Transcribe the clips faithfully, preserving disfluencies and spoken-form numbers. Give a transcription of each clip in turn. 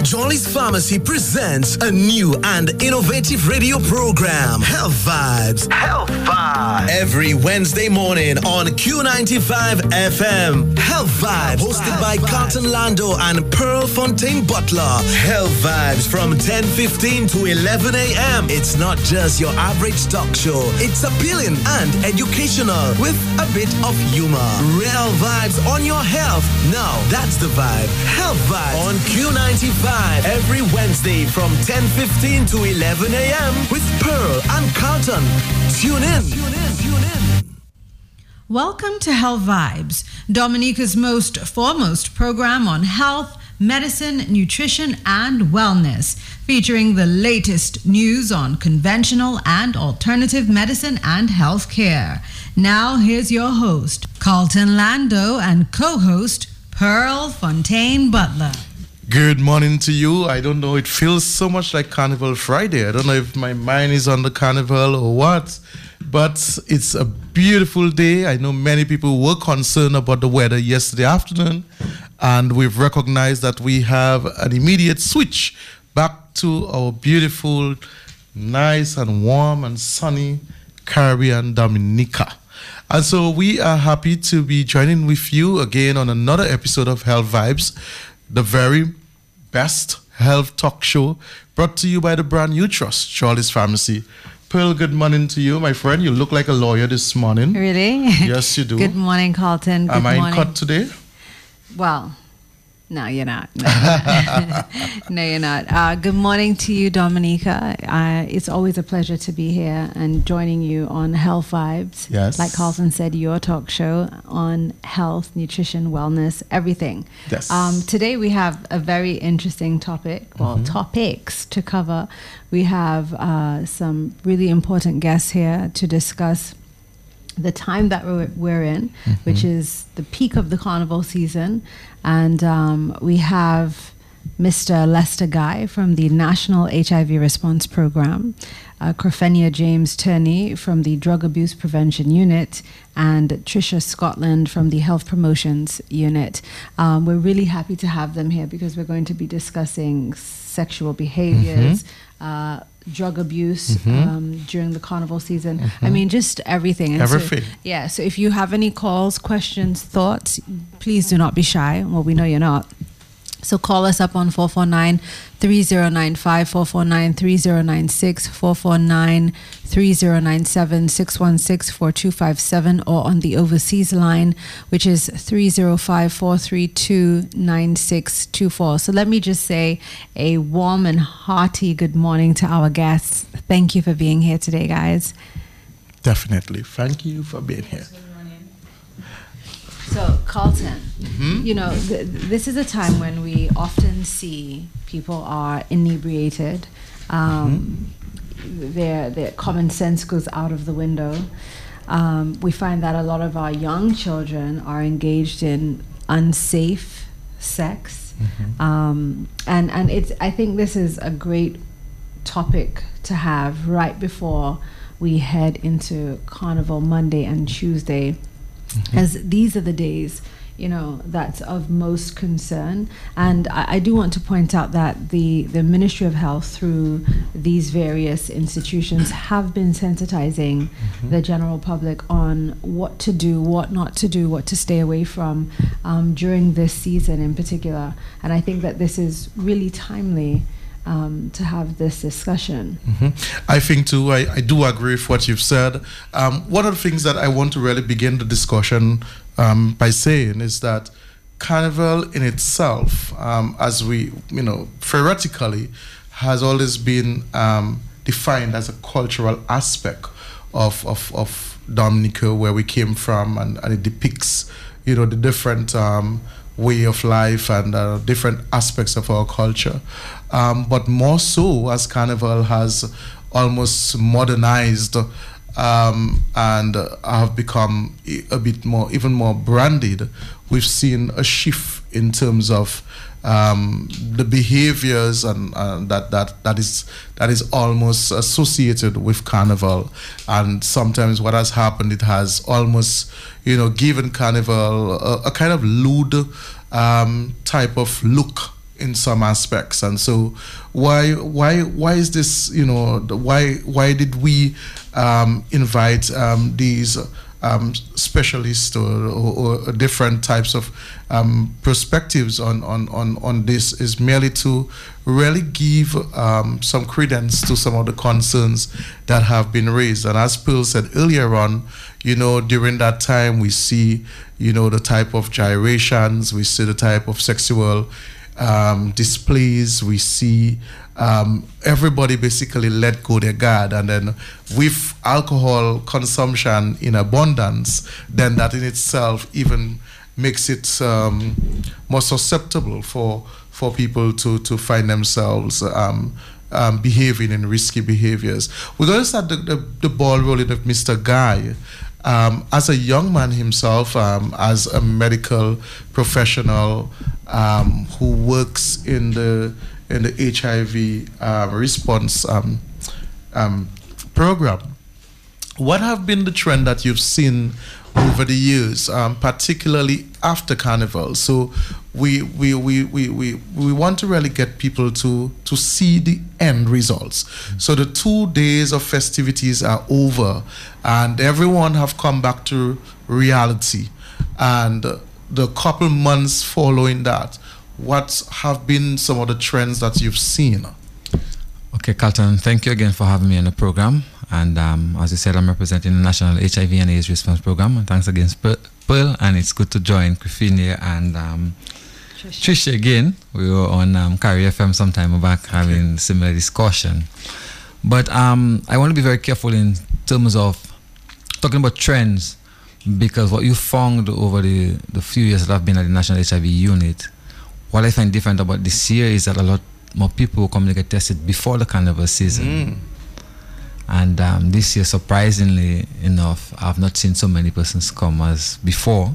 Jolly's Pharmacy presents a new and innovative radio program, Health Vibes. Health Vibes. Every Wednesday morning on Q ninety-five F M. Health Vibes, hosted Health by Vibes. Carlton Lando and Pearl Fontaine Butler. Health Vibes from ten fifteen to eleven a.m. It's not just your average talk show. It's appealing and educational with a bit of humor. Real vibes on your health. Now, that's the vibe. Health Vibes on Q ninety-five every Wednesday from ten fifteen to eleven a.m. with Pearl and Carlton. Tune in. Tune in. Tune in. Welcome to Health Vibes, Dominica's most foremost program on health, medicine, nutrition, and wellness, featuring the latest news on conventional and alternative medicine and health care. Now, here's your host, Carlton Lando, and co-host, Pearl Fontaine Butler. Good morning to you. I don't know, it feels so much like Carnival Friday. I don't know if my mind is on the carnival or what, but it's a beautiful day. I know many people were concerned about the weather yesterday afternoon, and we've recognized that we have an immediate switch back to our beautiful, nice and warm and sunny Caribbean Dominica. And so we are happy to be joining with you again on another episode of Health Vibes, the very best health talk show brought to you by the brand you trust, Jolly's Pharmacy. Pearl, good morning to you, my friend. You look like a lawyer this morning. Really? Yes, you do. Good morning, Carlton. Good Am I morning. in cut today? Well, no, you're not. No, you're not. No, you're not. Uh, good morning to you, Dominica. Uh, it's always a pleasure to be here and joining you on Health Vibes. Yes. Like Carlton said, your talk show on health, nutrition, wellness, everything. Yes. Um, today we have a very interesting topic, well, mm-hmm. topics to cover. We have uh, some really important guests here to discuss the time that we're, we're in, mm-hmm. which is the peak of the carnival season. And um, we have Mister Lester Guy from the National H I V Response Program, uh, Crofenia James Turney from the Drug Abuse Prevention Unit, and Tricia Scotland from the Health Promotions Unit. Um, we're really happy to have them here because we're going to be discussing sexual behaviors, mm-hmm. uh, drug abuse mm-hmm. um, during the carnival season. Mm-hmm. I mean, just everything. And everything. So, yeah, so if you have any calls, questions, thoughts, please do not be shy. Well, we know you're not. So call us up on four four nine, three zero nine five, four four nine, three zero nine six, four four nine, three zero nine seven, six one six, four two five seven, or on the overseas line, which is three zero five, four three two, nine six two four. So let me just say a warm and hearty good morning to our guests. Thank you for being here today, guys. Definitely. Thank you for being here. So, Carlton, mm-hmm. you know, th- this is a time when we often see people are inebriated. Um, mm-hmm. their, their common sense goes out of the window. Um, we find that a lot of our young children are engaged in unsafe sex. Mm-hmm. Um, and, and it's, I think this is a great topic to have right before we head into Carnival Monday and Tuesday. Mm-hmm. As these are the days, you know, that's of most concern. And I, I do want to point out that the, the Ministry of Health, through these various institutions, have been sensitizing mm-hmm. the general public on what to do, what not to do, what to stay away from um, during this season in particular. And I think that this is really timely Um, to have this discussion. Mm-hmm. I think too, I, I do agree with what you've said. Um, one of the things that I want to really begin the discussion um, by saying is that Carnival in itself, um, as we, you know, theoretically, has always been um, defined as a cultural aspect of, of, of Dominica, where we came from, and, and it depicts, you know, the different um, way of life and uh, different aspects of our culture. Um, but more so as Carnival has almost modernized um, and uh, have become a bit more, even more branded, we've seen a shift in terms of um, the behaviors and uh, that that that is that is almost associated with Carnival. And sometimes what has happened, it has almost, you know, given Carnival a, a kind of lewd um, type of look in some aspects. And so why why why is this, you know, why why did we um, invite um, these um, specialists or, or, or different types of um, perspectives on, on, on, on this is merely to really give um, some credence to some of the concerns that have been raised. And as Pearl said earlier on, you know, during that time we see, you know, the type of gyrations, we see the type of sexual um, displays, we see um, everybody basically let go their guard. And then with alcohol consumption in abundance, then that in itself even makes it um, more susceptible for for people to, to find themselves um, um, behaving in risky behaviors. We're going to start the, the, the ball rolling with Mister Guy. Um, as a young man himself, um, as a medical professional um, who works in the in the H I V uh, response um, um, program, what have been the trend that you've seen over the years, um, particularly after Carnival? So we we, we, we, we we want to really get people to to see the end results. Mm-hmm. So the two days of festivities are over and everyone have come back to reality. And the couple months following that, what have been some of the trends that you've seen? Okay, Carlton, thank you again for having me on the program. And um, as you said, I'm representing the National H I V and AIDS Response Program. And thanks again, Pearl. And it's good to join Crifinia and um, Trisha. Trisha again. We were on um, Carry F M some time back having similar discussion. But um, I want to be very careful in terms of talking about trends, because what you found over the, the few years that I've been at the National H I V unit, what I find different about this year is that a lot more people come to get tested before the Carnival season. Mm. And um, this year, surprisingly enough, I've not seen so many persons come as before.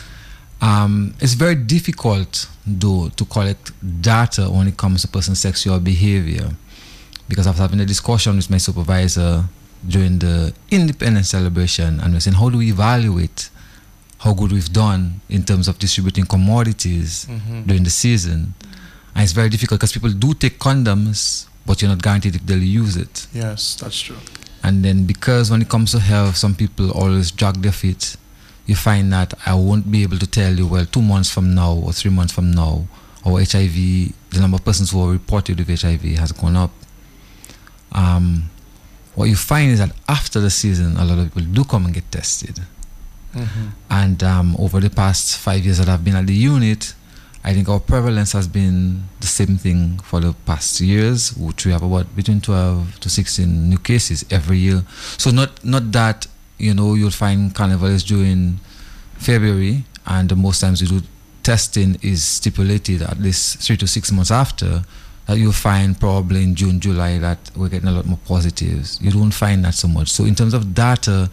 Um, it's very difficult, though, to collect data when it comes to person's sexual behavior, because I was having a discussion with my supervisor during the Independence celebration, and we're saying, how do we evaluate how good we've done in terms of distributing commodities mm-hmm. during the season? And it's very difficult because people do take condoms, but you're not guaranteed if they'll use it. Yes, that's true. And then because when it comes to health, some people always drag their feet. You find that I won't be able to tell you, well, two months from now or three months from now, our H I V, the number of persons who are reported with H I V has gone up. Um, what you find is that after the season, a lot of people do come and get tested. Mm-hmm. And um, over the past five years that I've been at the unit, I think our prevalence has been the same thing for the past years, which we have about between twelve to sixteen new cases every year. So not not that, you know, you'll find Carnival is during February, and most times we do testing is stipulated at least three to six months after, that you'll find probably in June, July that we're getting a lot more positives. You don't find that so much. So in terms of data,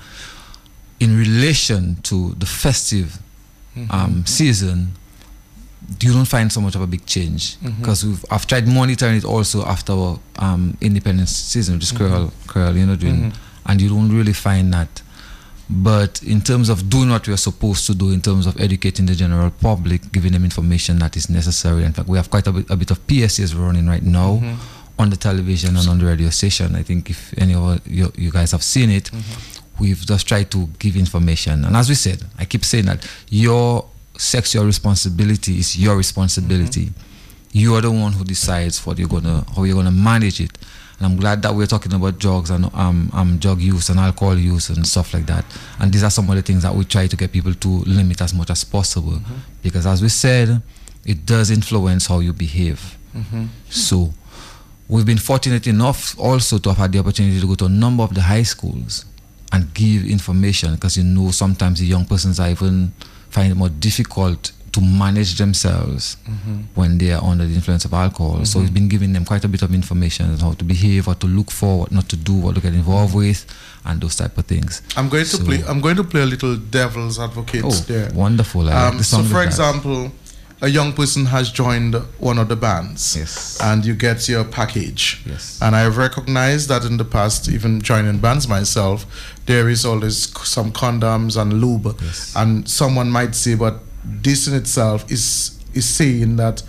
in relation to the festive mm-hmm. um, season, you don't find so much of a big change, because mm-hmm. we've I've tried monitoring it also after our um, Independence season, which is mm-hmm. curl, you know, doing, mm-hmm. and you don't really find that. But in terms of doing what we are supposed to do, in terms of educating the general public, giving them information that is necessary. In fact, we have quite a bit, a bit of P S As running right now mm-hmm. on the television and on the radio station. I think if any of you, you guys have seen it, mm-hmm. we've just tried to give information. And as we said, I keep saying that your sexual responsibility is your responsibility. Mm-hmm. You are the one who decides what you're gonna, how you're gonna manage it. And I'm glad that we're talking about drugs and um, um, drug use and alcohol use and stuff like that. And these are some of the things that we try to get people to limit as much as possible. Mm-hmm. Because as we said, it does influence how you behave. Mm-hmm. So we've been fortunate enough also to have had the opportunity to go to a number of the high schools and give information, because you know sometimes the young persons are even find it more difficult to manage themselves mm-hmm. when they are under the influence of alcohol. Mm-hmm. So we've been giving them quite a bit of information on how to behave, what to look for, what not to do, what to get involved with, and those type of things. I'm going to so, play. I'm going to play a little devil's advocate oh, there. Wonderful! I um, like the so, sound for of example, a young person has joined one of the bands, yes, and you get your package. Yes, and I've recognized that in the past, even joining bands myself, there is always some condoms and lube, yes. and someone might say, but this in itself is is saying that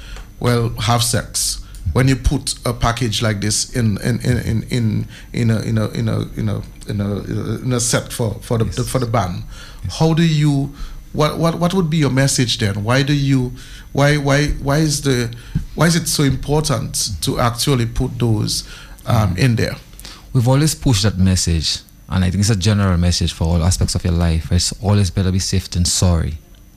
well, have sex. When you put a package like this in in in in in, in a in a in a in a in a, in a set for for the, Yes. the for the ban, yes. How do you? What what what would be your message then? Why do you? Why why why is the why is it so important to actually put those um, in there? We've always pushed that message, and I think it's a general message for all aspects of your life. It's always better be safe than sorry.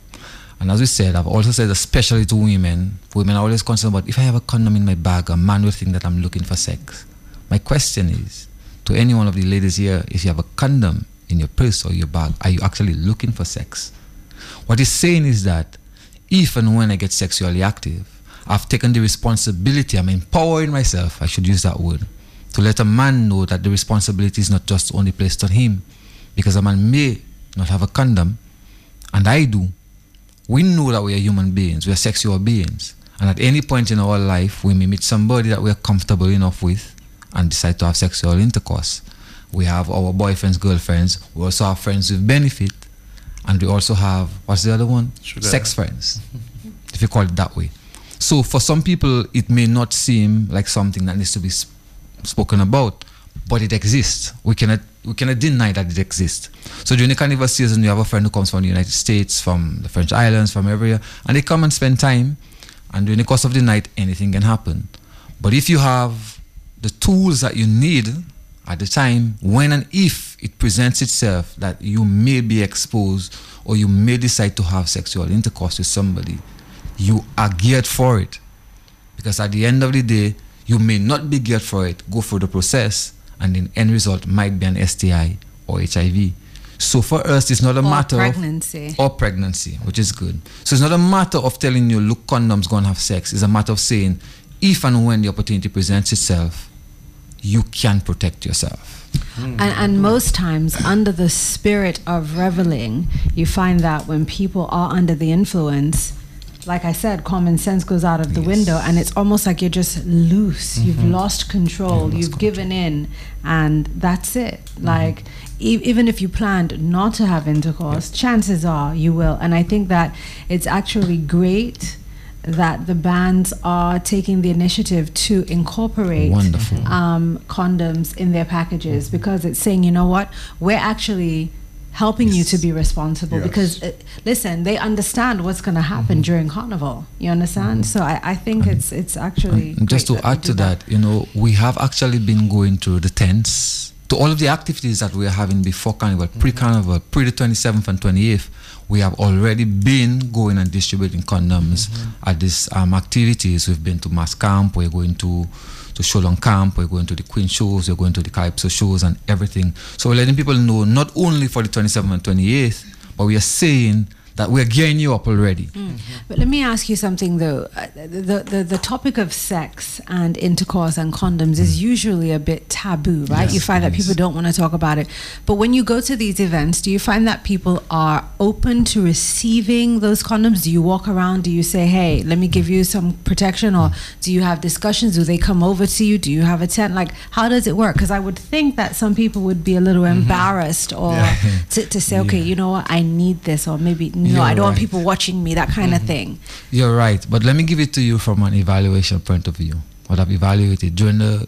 And as we said, I've also said, especially to women, women are always concerned about, if I have a condom in my bag, a man will think that I'm looking for sex. My question is, to any one of the ladies here, if you have a condom in your purse or your bag, are you actually looking for sex? What he's saying is that, if and when I get sexually active, I've taken the responsibility, I'm empowering myself, I should use that word, to let a man know that the responsibility is not just only placed on him, because a man may not have a condom, and I do. We know that we are human beings, we are sexual beings, and at any point in our life, we may meet somebody that we are comfortable enough with and decide to have sexual intercourse. We have our boyfriends, girlfriends, we also have friends with benefit, and we also have, what's the other one? Should Sex I? friends, if you call it that way. So for some people, it may not seem like something that needs to be sp- spoken about, but it exists. We cannot we cannot deny that it exists. So during the carnival season, you have a friend who comes from the United States, from the French Islands, from everywhere, and they come and spend time, and during the course of the night, anything can happen. But if you have the tools that you need at the time, when and if it presents itself that you may be exposed or you may decide to have sexual intercourse with somebody, you are geared for it. Because at the end of the day, you may not be geared for it, go through the process, and the end result might be an S T I or H I V. So for us, it's not a or matter pregnancy. of... Or pregnancy, which is good. So it's not a matter of telling you, look, condoms, go and have sex. It's a matter of saying, if and when the opportunity presents itself, you can protect yourself. And, and most times, under the spirit of reveling, you find that when people are under the influence, like I said, common sense goes out of the Yes. window, and it's almost like you're just loose. Mm-hmm. You've lost control. You've lost You've given in, and that's it. Mm-hmm. Like, e- even if you planned not to have intercourse, yeah. chances are you will. And I think that it's actually great that the bands are taking the initiative to incorporate Wonderful. um, condoms in their packages, because it's saying, you know what, we're actually helping Yes. you to be responsible. Yes. Because uh, listen, they understand what's going to happen Mm-hmm. during carnival. You understand? Mm-hmm. So I, I think it's it's actually And just to great that add they to do that, you know, we have actually been going through the tents, to all of the activities that we are having before Carnival, mm-hmm. pre-Carnival, pre the twenty-seventh and twenty-eighth. We have already been going and distributing condoms mm-hmm. at these um, activities. We've been to Mass Camp, we're going to to Sholong Camp, we're going to the Queen shows, we're going to the Calypso shows and everything. So we're letting people know, not only for the twenty-seventh and twenty-eighth, but we are saying that we're gearing you up already. Mm. But let me ask you something though. Uh, the, the the topic of sex and intercourse and condoms is usually a bit taboo, right? Yes, you find that yes. people don't want to talk about it. But when you go to these events, do you find that people are open to receiving those condoms? Do you walk around? Do you say, hey, let me give you some protection? Or do you have discussions? Do they come over to you? Do you have a tent? Like, how does it work? Because I would think that some people would be a little mm-hmm. embarrassed or Yeah. to, to say, okay, Yeah. you know what, I need this, or maybe, no, You're I don't want right. people watching me, that kind Mm-hmm. of thing. You're right, but let me give it to you from an evaluation point of view. What I've evaluated during the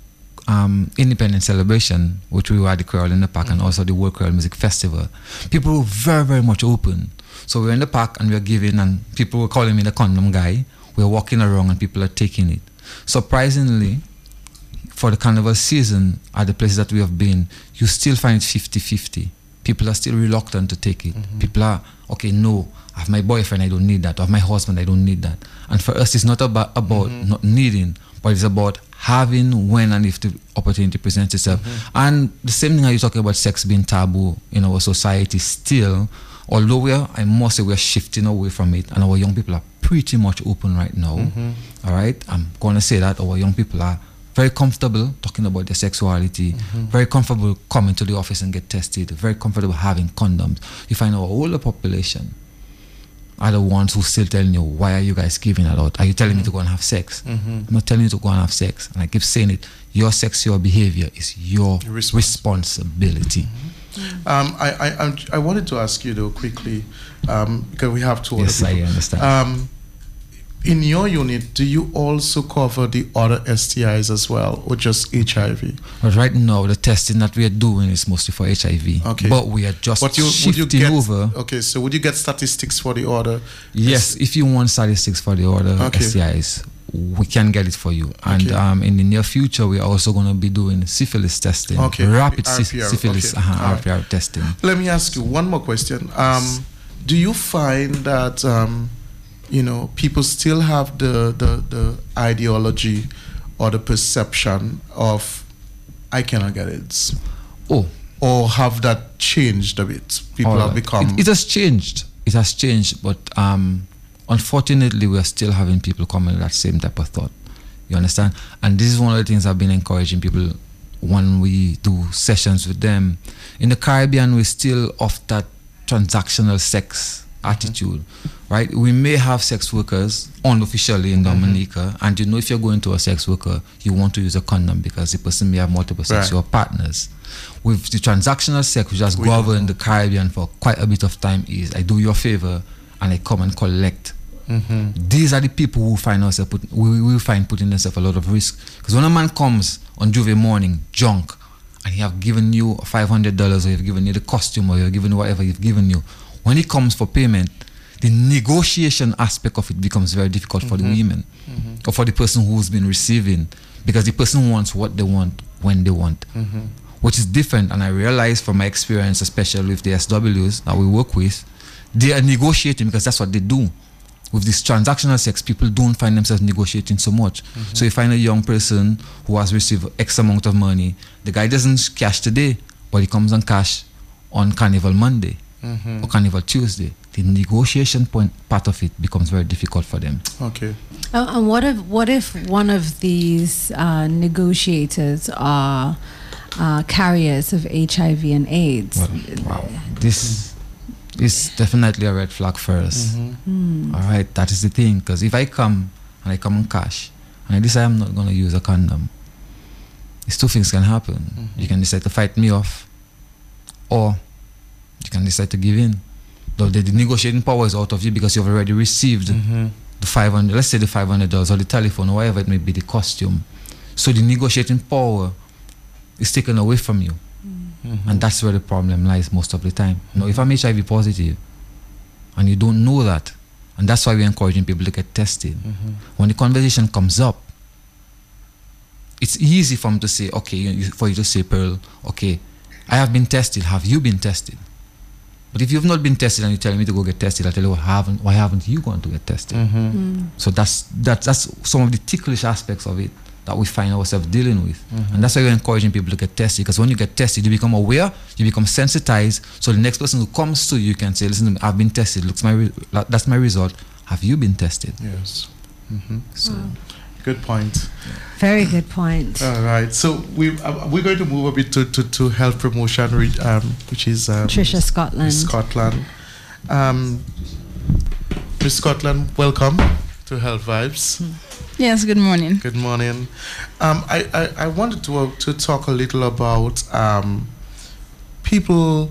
um, Independence celebration, which we were at the Creole in the Park, mm-hmm. and also the World Creole Music Festival, people were very, very much open. So we were in the park and we were giving, and people were calling me the condom guy. We were walking around and people are taking it. Surprisingly, for the carnival season, at the places that we have been, you still find it fifty-fifty. People are still reluctant to take it. Mm-hmm. People are, okay, no, I have my boyfriend, I don't need that. I have my husband, I don't need that. And for us, it's not about, about mm-hmm. not needing, but it's about having when and if the opportunity presents itself. Mm-hmm. And the same thing, are you talking about sex being taboo in our society still, although we are, I must say, we are shifting away from it, and our young people are pretty much open right now. Mm-hmm. All right? I'm going to say that our young people are very comfortable talking about their sexuality, mm-hmm. very comfortable coming to the office and get tested, very comfortable having condoms. You find our older population are the ones who still telling you, why are you guys giving that out? Are you telling mm-hmm. me to go and have sex? Mm-hmm. I'm not telling you to go and have sex. And I keep saying it, your sexual behavior is your Response. responsibility. Mm-hmm. Um, I, I, I, I wanted to ask you though quickly, um, because we have two yes, other people. I understand. Um, in your unit, do you also cover the other S T Is as well, or just H I V? But right now, the testing that we are doing is mostly for H I V. Okay. But we are just But you, would shifting you get, over. Okay, so would you get statistics for the other? Yes, if you want statistics for the other Okay. S T Is, we can get it for you. And Okay. um, in the near future, we are also going to be doing syphilis testing. Okay. Rapid R P R, sy- syphilis okay. uh-huh, All R P R testing. Let me ask you one more question. Um, do you find that um, you know people still have the, the the ideology or the perception of I cannot get AIDS? Oh, Or have that changed a bit? People all have right. become. It, it has changed. It has changed, but um, unfortunately, we are still having people coming with that same type of thought. You understand? And this is one of the things I've been encouraging people when we do sessions with them. In the Caribbean, we're still of that transactional sex attitude, mm-hmm. right? We may have sex workers unofficially in Dominica, mm-hmm. and you know if you're going to a sex worker, you want to use a condom because the person may have multiple sexual right. partners. With the transactional sex, which has we governed the Caribbean for quite a bit of time, is I do you a favor and I come and collect. Mm-hmm. These are the people who find ourselves put, we will find putting themselves a lot of risk. Because when a man comes on Juve morning, drunk, and he have given you five hundred dollars, or you've given you the costume, or you've given whatever you've given you, when he comes for payment, the negotiation aspect of it becomes very difficult mm-hmm. for the women, mm-hmm. or for the person who's been receiving, because the person wants what they want when they want, mm-hmm. which is different. And I realize from my experience, especially with the S Ws that we work with, they are negotiating because that's what they do. With this transactional sex, people don't find themselves negotiating so much. Mm-hmm. So you find a young person who has received X amount of money. The guy doesn't cash today, but he comes on cash on Carnival Monday mm-hmm. or Carnival Tuesday. The negotiation point part of it becomes very difficult for them. Okay. Uh, and what if what if one of these uh, negotiators are uh, carriers of H I V and AIDS? Well, wow. This. It's definitely a red flag for us. Mm-hmm. Mm. All right, that is the thing. Because if I come and I come on cash and I decide I'm not going to use a condom, it's two things can happen. Mm-hmm. You can decide to fight me off, or you can decide to give in. Though the, the negotiating power is out of you because you've already received mm-hmm. the five hundred. Let's say the five hundred dollars or the telephone or whatever it may be, the costume. So the negotiating power is taken away from you. Mm-hmm. And that's where the problem lies most of the time. Mm-hmm. Now, if I'm H I V positive and you don't know that, and that's why we're encouraging people to get tested, mm-hmm. when the conversation comes up, it's easy for them to say, okay, for you to say, Pearl, okay, I have been tested. Have you been tested? But if you've not been tested and you're telling me to go get tested, I tell you, why haven't, why haven't you gone to get tested? Mm-hmm. Mm. So that's, that, that's some of the ticklish aspects of it that we find ourselves dealing with. Mm-hmm. And that's why we're encouraging people to get tested, because when you get tested, you become aware, you become sensitized, so the next person who comes to you can say, listen, I've been tested, looks my re- that's my result, have you been tested? Yes. Mm-hmm. So, wow. Good point. Very good point. All right, so we, uh, we're going to move a bit to, to, to health promotion, um, which is um, Trisha Scotland. Miss Scotland. Um, Miss Scotland, welcome to Health Vibes. Mm. Yes, good morning. Good morning. Um, I, I, I wanted to, uh, to talk a little about um, people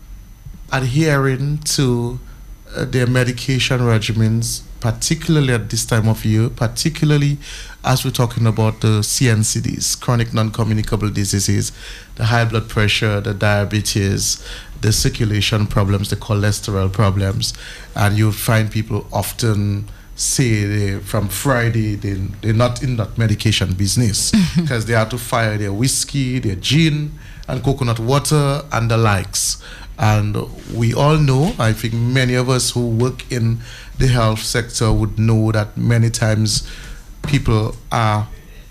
adhering to uh, their medication regimens, particularly at this time of year, particularly as we're talking about the C N C Ds, chronic non-communicable diseases, the high blood pressure, the diabetes, the circulation problems, the cholesterol problems, and you find people often say they, from Friday they, they're not in that medication business because they have to fire their whiskey, their gin and coconut water and the likes. And we all know, I think many of us who work in the health sector would know that many times people are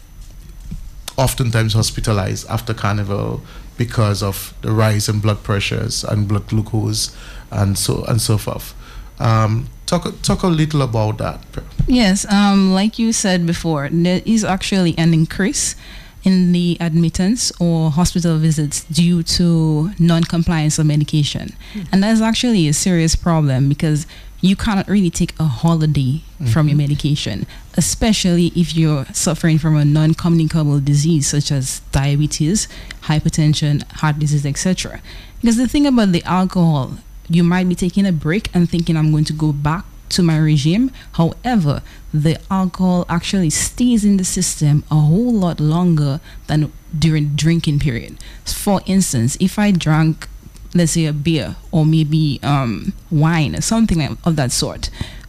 oftentimes hospitalized after Carnival because of the rise in blood pressures and blood glucose and so and so forth. Um, talk talk a little about that. Yes, um, like you said before, there is actually an increase in the admittance or hospital visits due to non-compliance of medication. Mm-hmm. And that's actually a serious problem because you cannot really take a holiday mm-hmm. from your medication, especially if you're suffering from a non-communicable disease such as diabetes, hypertension, heart disease, et cetera. Because the thing about the alcohol, you might be taking a break and thinking I'm going to go back to my regime. However, the alcohol actually stays in the system a whole lot longer than during drinking period. For instance, if I drank, let's say, a beer or maybe um, wine or something like, of that sort,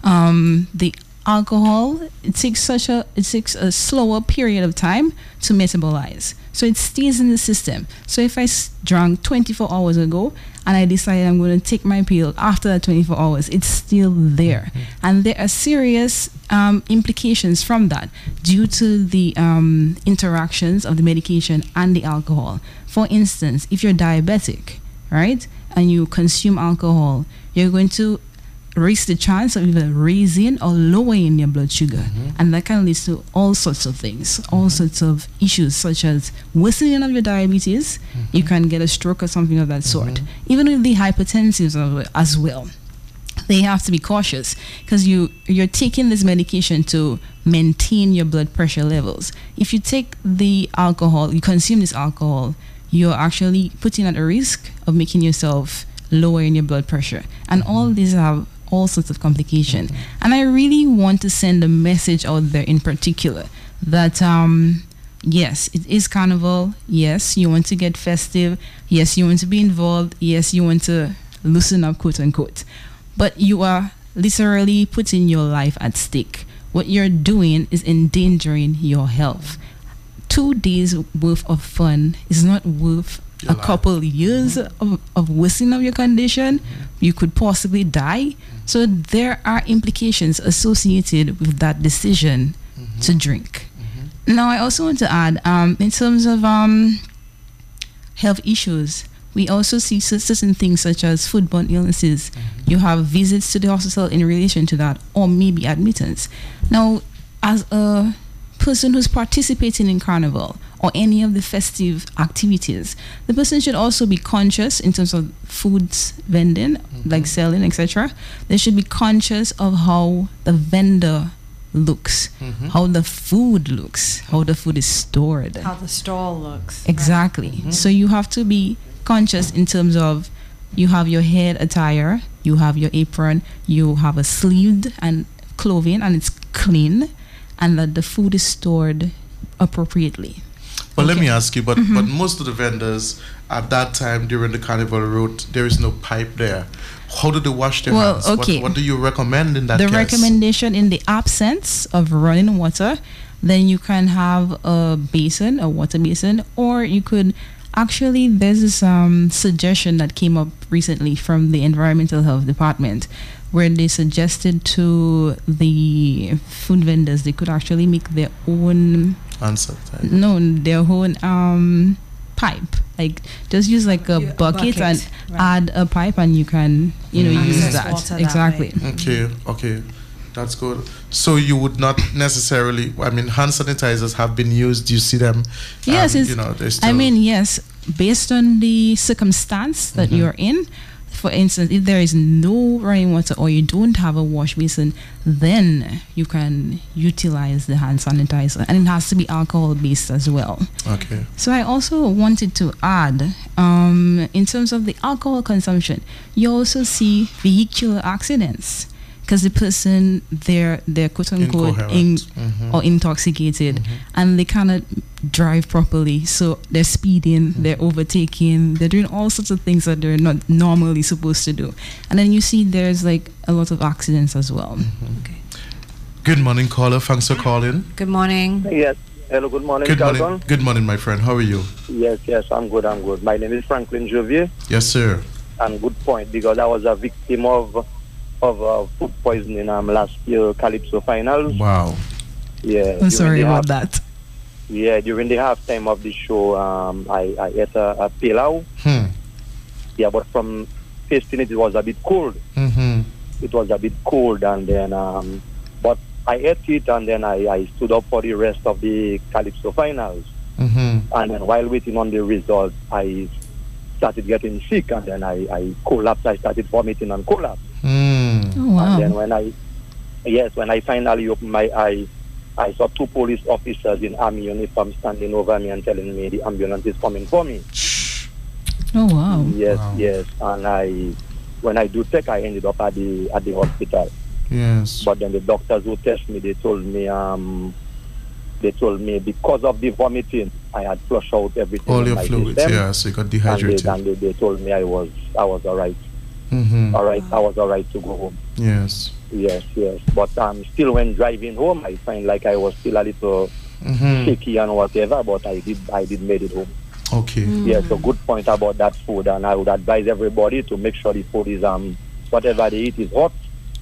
um, the alcohol, it takes such a it takes a slower period of time to metabolize, so it stays in the system. So if I s- drank twenty-four hours ago and I decide I'm going to take my pill after that twenty-four hours, it's still there. Mm-hmm. And there are serious um, implications from that due to the um, interactions of the medication and the alcohol. For instance, if you're diabetic, right, and you consume alcohol, you're going to raise the chance of either raising or lowering your blood sugar. Mm-hmm. And that can lead to all sorts of things, all mm-hmm. sorts of issues, such as worsening of your diabetes. Mm-hmm. You can get a stroke or something of that sort. Mm-hmm. Even with the hypertensives as well, they have to be cautious because you, you're taking this medication to maintain your blood pressure levels. If you take the alcohol, you consume this alcohol, you're actually putting at a risk of making yourself lower in your blood pressure. And all these have all sorts of complications. Mm-hmm. And I really want to send a message out there in particular that um, yes, it is carnival. Yes, you want to get festive. Yes, you want to be involved. Yes, you want to loosen up, quote unquote. But you are literally putting your life at stake. What you're doing is endangering your health. Two days worth of fun is not worth a couple of years mm-hmm. of, of worsening of your condition. Mm-hmm. You could possibly die. Mm-hmm. So there are implications associated with that decision mm-hmm. to drink. Mm-hmm. Now, I also want to add, um, in terms of um, health issues, we also see certain things such as foodborne illnesses. Mm-hmm. You have visits to the hospital in relation to that, or maybe admittance. Now, as a person who's participating in carnival or any of the festive activities, the person should also be conscious in terms of foods vending, mm-hmm. like selling, et cetera. They should be conscious of how the vendor looks, mm-hmm. how the food looks, how the food is stored, how the stall looks. Exactly. Right. Mm-hmm. So you have to be conscious in terms of you have your head attire, you have your apron, you have a sleeved and clothing, and it's clean, and that the food is stored appropriately. Well, okay. let me ask you, but Mm-hmm. but most of the vendors at that time during the carnival route, there is no pipe there. How do they wash their well, hands? Okay. What, what do you recommend in that the case? The recommendation, in the absence of running water, then you can have a basin, a water basin, or you could actually, there's this um, suggestion that came up recently from the Environmental Health Department, where they suggested to the food vendors they could actually make their own answer no their own um pipe, like just use like a, a bucket, bucket and right. add a pipe, and you can you know Mm. use Access that water exactly that Okay, okay, that's good. So you would not necessarily, I mean, hand sanitizers have been used. You see them? Yes, um, it's, you know, they're still I mean, yes, based on the circumstance that Mhm. you're in. For instance, if there is no running water or you don't have a wash basin, then you can utilize the hand sanitizer, and it has to be alcohol based as well. Okay. So I also wanted to add, um, in terms of the alcohol consumption, you also see vehicular accidents because the person they're they're quote unquote in, Mhm. or intoxicated, Mhm. and they cannot drive properly, so they're speeding, Mm-hmm. they're overtaking, they're doing all sorts of things that they're not normally supposed to do, and then you see there's like a lot of accidents as well. Mhm. Okay. Good morning, caller. Thanks for calling. Good morning. Yes. Hello, good morning, Good Calgon. morning. Good morning, my friend. How are you? Yes, yes, I'm good, I'm good. My name is Franklin Jovier, Yes, sir. and good point, because I was a victim of of uh, food poisoning um, last year Calypso finals. Wow. Yeah. I'm during sorry the about half- that. Yeah, during the halftime of the show, um, I, I ate a, a pilau. Hmm. Yeah, but from tasting it, it was a bit cold. Mm-hmm. It was a bit cold, and then, um, but I ate it, and then I, I stood up for the rest of the Calypso finals. Mm-hmm. And then while waiting on the result, I started getting sick, and then I, I collapsed. I started vomiting and collapsed. Mm. Oh wow. And then when I, yes, when I finally opened my eye, I saw two police officers in army uniform standing over me and telling me the ambulance is coming for me. Oh wow. Yes, Wow. yes. And I, when I do check, I ended up at the at the hospital. Yes. But then the doctors who test me, they told me, um, they told me because of the vomiting, I had flushed out everything. All in your my fluids, system, yeah, so you got dehydrated. And they, and they, they told me I was, I was all right. Mm-hmm. All right, I was all right to go home. Yes. Yes, yes. But um, still, when driving home, I find like I was still a little mm-hmm. shaky and whatever. But I did, I did made it home. Okay. Mm. Yes, a good point about that food, and I would advise everybody to make sure the food is um, whatever they eat is hot.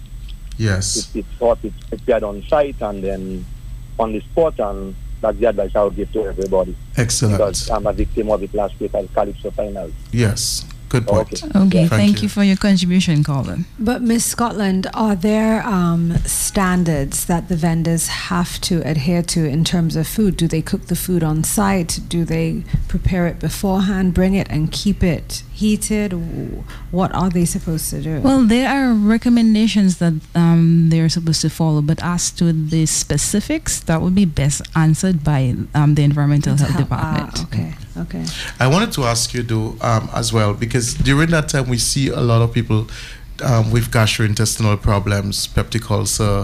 Yes. If it's hot, it's prepared on site and then on the spot, and that's the advice I would give to everybody. Excellent. Because I'm a victim of it last week at Calypso Final. Yes. Good point. Okay. Okay, Thank thank you. you for your contribution, Colin. But Miss Scotland, are there um, standards that the vendors have to adhere to in terms of food? Do they cook the food on site? Do they prepare it beforehand, bring it and keep it heated? W- What are they supposed to do? Well, there are recommendations that um, they're supposed to follow, but as to the specifics, that would be best answered by um, the Environmental Health Ah, Department. okay, okay. I wanted to ask you though um, as well, because during that time we see a lot of people um, with gastrointestinal problems, peptic ulcer,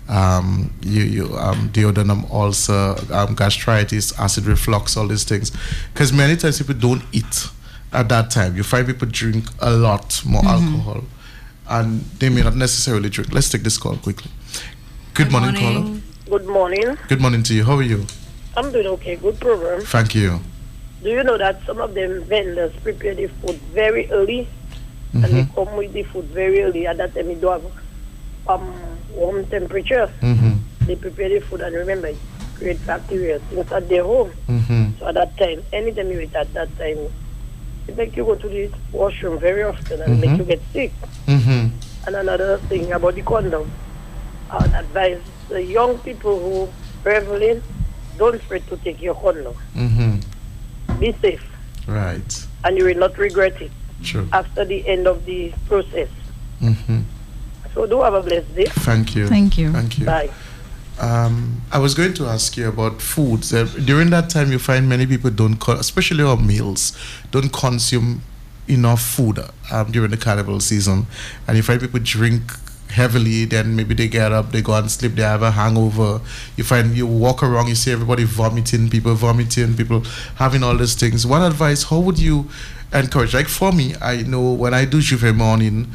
um, you, you, um, duodenum ulcer, um, gastritis, acid reflux, all these things. Because many times people don't eat at that time. You find people drink a lot more Mm-hmm. alcohol, and they may not necessarily drink. Let's take this call quickly. Good, Good morning, morning. caller. Good morning. Good morning to you. How are you? I'm doing okay. Good program. Thank you. Do you know that some of them vendors prepare the food very early, and they Mm-hmm. come with the food very early? At that time, we don't have um, warm temperature. Mm-hmm. They prepare the food, and remember, it creates bacteria inside their home. Mm-hmm. So at that time, anytime you eat at that time, it make you go to the washroom very often, and Mhm. make you get sick. Mm-hmm. And another thing about the condom, I would advise the young people who traveling, don't afraid to take your condom. Mm-hmm. Be safe, Right. and you will not regret it True. after the end of the process. Mm-hmm. So do have a blessed day. Thank you. Thank you. Thank you. Bye. Um, I was going to ask you about foods. Uh, during that time, you find many people don't, co- especially on meals, don't consume enough food um, during the carnival season, and you find people drink heavily. Then maybe they get up, they go and sleep, they have a hangover. You find you walk around, you see everybody vomiting, people vomiting, people having all these things. What advice? How would you encourage? Like for me, I know when I do Juve morning,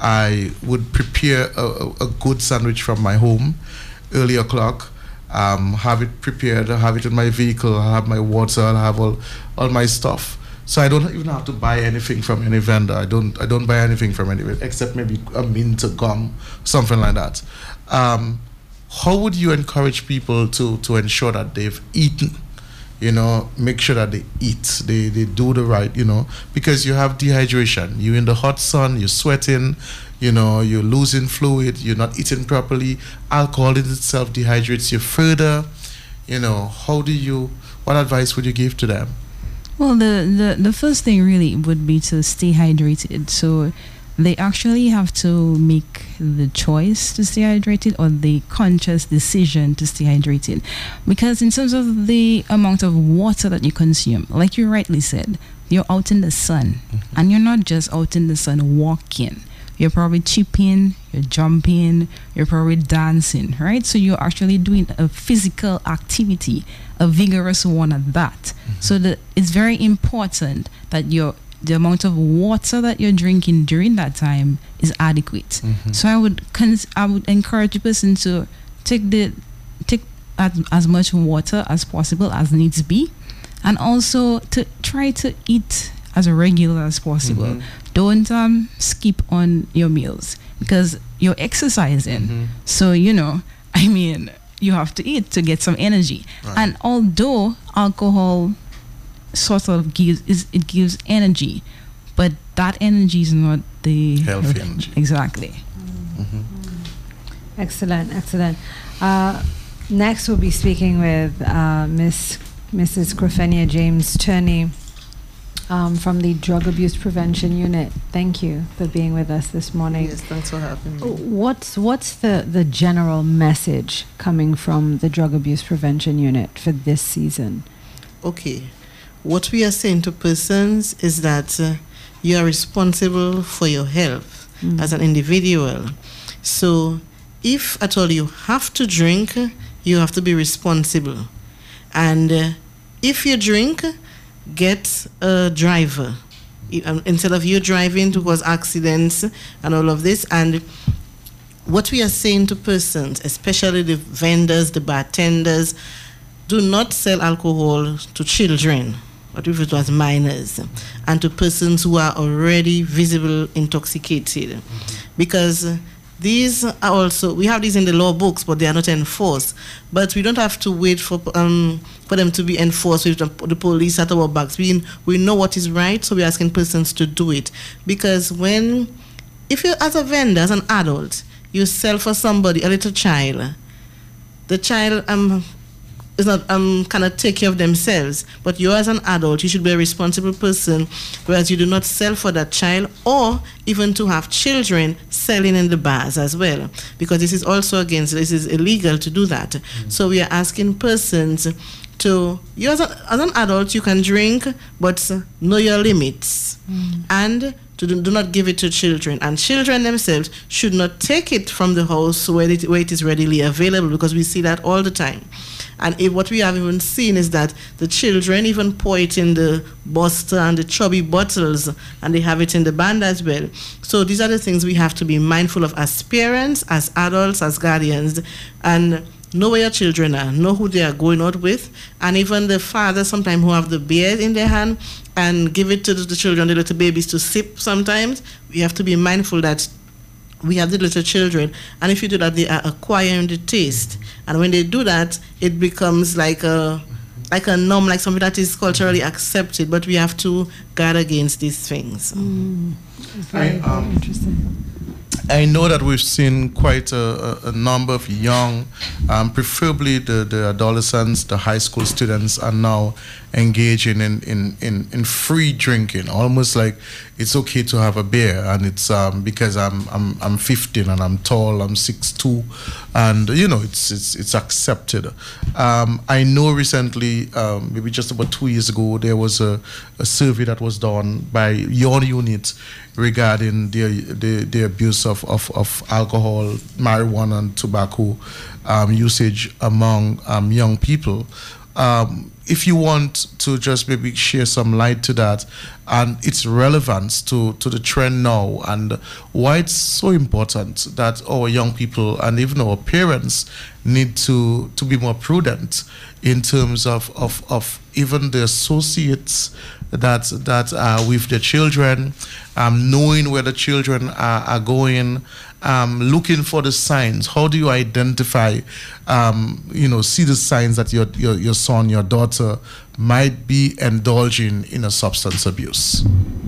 I would prepare a, a, a good sandwich from my home, early o'clock, um, have it prepared, have it in my vehicle, I'll have my water, I'll have all, all my stuff. So I don't even have to buy anything from any vendor. I don't I don't buy anything from anywhere except maybe a mint, a gum, something like that. Um, how would you encourage people to, to ensure that they've eaten? You know, make sure that they eat, they, they do the right, you know, because you have dehydration. You're in the hot sun, you're sweating, you know, you're losing fluid, you're not eating properly. Alcohol in itself dehydrates you further. You know, how do you, what advice would you give to them? Well, the, the, the first thing really would be to stay hydrated. So they actually have to make the choice to stay hydrated or the conscious decision to stay hydrated. Because in terms of the amount of water that you consume, like you rightly said, you're out in the sun. Mm-hmm. And you're not just out in the sun walking. You're probably chipping, you're jumping, you're probably dancing, right? So you're actually doing a physical activity, a vigorous one at that. Mm-hmm. So the, it's very important that your the amount of water that you're drinking during that time is adequate. Mm-hmm. So I would cons- I would encourage the person to take the take as, as much water as possible as needs be, and also to try to eat as regular as possible. Mm-hmm. Don't um, skip on your meals because you're exercising. Mm-hmm. So, you know, I mean, you have to eat to get some energy. Right. And although alcohol sort of gives is it gives energy, but that energy is not the healthy energy. Exactly. Mm-hmm. Excellent, excellent. Uh, next, we'll be speaking with uh, Miss Missus Crofenia James Turney um, from the Drug Abuse Prevention Unit. Thank you for being with us this morning. Yes, thanks for having me. What's what's the, the general message coming from the Drug Abuse Prevention Unit for this season? Okay. What we are saying to persons is that uh, you are responsible for your health mm. as an individual. So if at all you have to drink, you have to be responsible. And uh, if you drink, get a driver. Instead of you driving to cause accidents and all of this. And what we are saying to persons, especially the vendors, the bartenders, do not sell alcohol to children, what if it was minors, and to persons who are already visible intoxicated. Because these are also, we have these in the law books, but they are not enforced. But we don't have to wait for um, for them to be enforced with the, the police at our backs. We, we know what is right, so we're asking persons to do it. Because when, if you, as a vendor, as an adult, you sell for somebody, a little child, the child um, is not um, cannot take care of themselves, but you as an adult, you should be a responsible person, whereas you do not sell for that child, or even to have children selling in the bars as well, because this is also against, this is illegal to do that. Mm-hmm. So we are asking persons to, you as, a, as an adult, you can drink, but know your limits. Mm-hmm. And to do, do not give it to children. And children themselves should not take it from the house where it, where it is readily available, because we see that all the time. And if what we have even seen is that the children even pour it in the Buster and the chubby bottles, and they have it in the band as well. So these are the things we have to be mindful of as parents, as adults, as guardians, and know where your children are, know who they are going out with, and even the fathers sometimes who have the beer in their hand and give it to the children, the little babies, to sip sometimes. We have to be mindful that we have the little children, and if you do that, they are acquiring the taste. And when they do that, it becomes like a like a norm, like something that is culturally accepted. But we have to guard against these things. Mm. Very, I, um, very interesting. I know that we've seen quite a, a, a number of young, um, preferably the, the adolescents, the high school students, are now engaging in, in, in, in free drinking, almost like it's okay to have a beer, and it's um, because I'm I'm I'm fifteen and I'm tall, I'm six two, and you know it's it's it's accepted. Um, I know recently, um, maybe just about two years ago, there was a, a survey that was done by your unit regarding the the, the abuse of, of, of alcohol, marijuana, and tobacco um, usage among um, young people. Um, if you want to just maybe share some light to that and its relevance to, to the trend now, and why it's so important that our young people and even our parents need to, to be more prudent in terms of, of, of even the associates that that are with the children, um, knowing where the children are, are going, um, looking for the signs. How do you identify, um, you know, see the signs that your, your, your son, your daughter might be indulging in a substance abuse?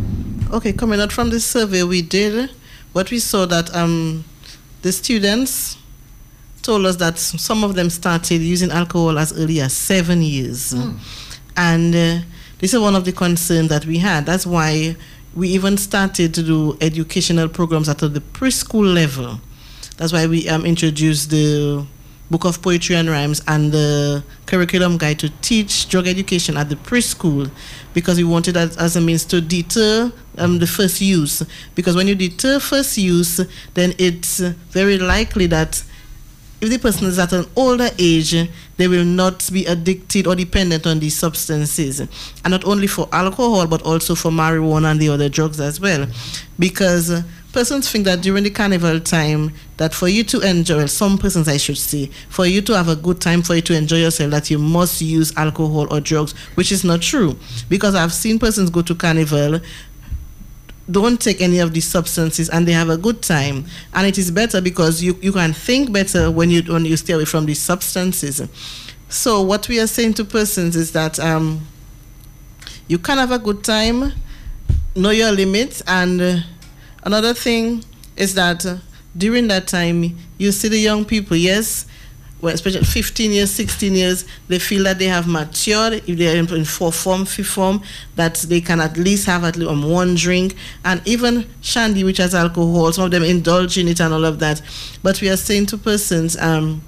Okay, coming out from this survey we did, what we saw that um, the students told us that some of them started using alcohol as early as seven years. Mm. And uh, this is one of the concerns that we had. That's why we even started to do educational programs at the preschool level. That's why we um, introduced the Book of Poetry and Rhymes and the curriculum guide to teach drug education at the preschool, because we wanted that as a means to deter um, the first use. Because when you deter first use, then it's very likely that if the person is at an older age, they will not be addicted or dependent on these substances. And not only for alcohol, but also for marijuana and the other drugs as well. Because uh, persons think that during the carnival time, that for you to enjoy, well, some persons I should say, for you to have a good time, for you to enjoy yourself, that you must use alcohol or drugs, which is not true. Because I've seen persons go to carnival, don't take any of these substances, and they have a good time. And it is better because you, you can think better when you when you stay away from these substances. So what we are saying to persons is that um, you can have a good time, know your limits, and uh, another thing is that uh, during that time, you see the young people, yes, well, especially fifteen years, sixteen years, they feel that they have matured. If they are in fourth form, fifth form, that they can at least have at least one drink. And even shandy, which has alcohol, some of them indulge in it and all of that. But we are saying to persons, um,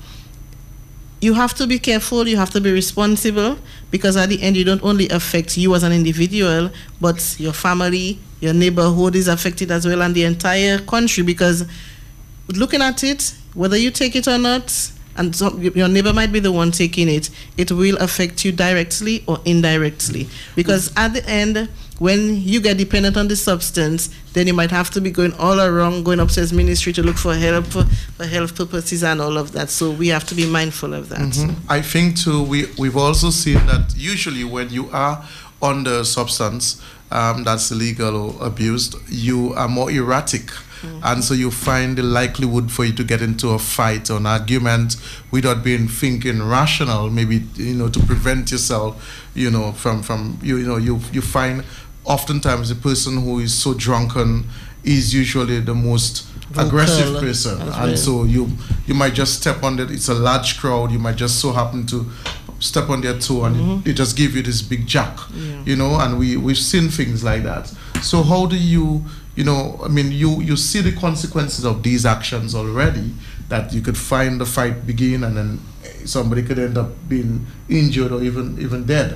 you have to be careful, you have to be responsible, because at the end, you don't only affect you as an individual, but your family, your neighborhood is affected as well, and the entire country, because looking at it, whether you take it or not, and some, your neighbor might be the one taking it, it will affect you directly or indirectly. Because at the end, when you get dependent on the substance, then you might have to be going all around, going upstairs ministry to look for help for, for health purposes and all of that. So we have to be mindful of that. Mm-hmm. I think too, we, we've also seen that usually when you are under substance um, that's illegal or abused, you are more erratic. Mm-hmm. And so you find the likelihood for you to get into a fight or an argument without being thinking rational, maybe, you know, to prevent yourself, you know, from, from you, you know, you, you find oftentimes the person who is so drunken is usually the most vocal, aggressive person. And well. So you you might just step on it. It's a large crowd. You might just so happen to step on their toe and mm-hmm. they just give you this big jack, yeah. you know, and we, we've seen things like that. So how do you, you know, I mean, you, you see the consequences of these actions already, that you could find the fight begin and then somebody could end up being injured or even, even dead.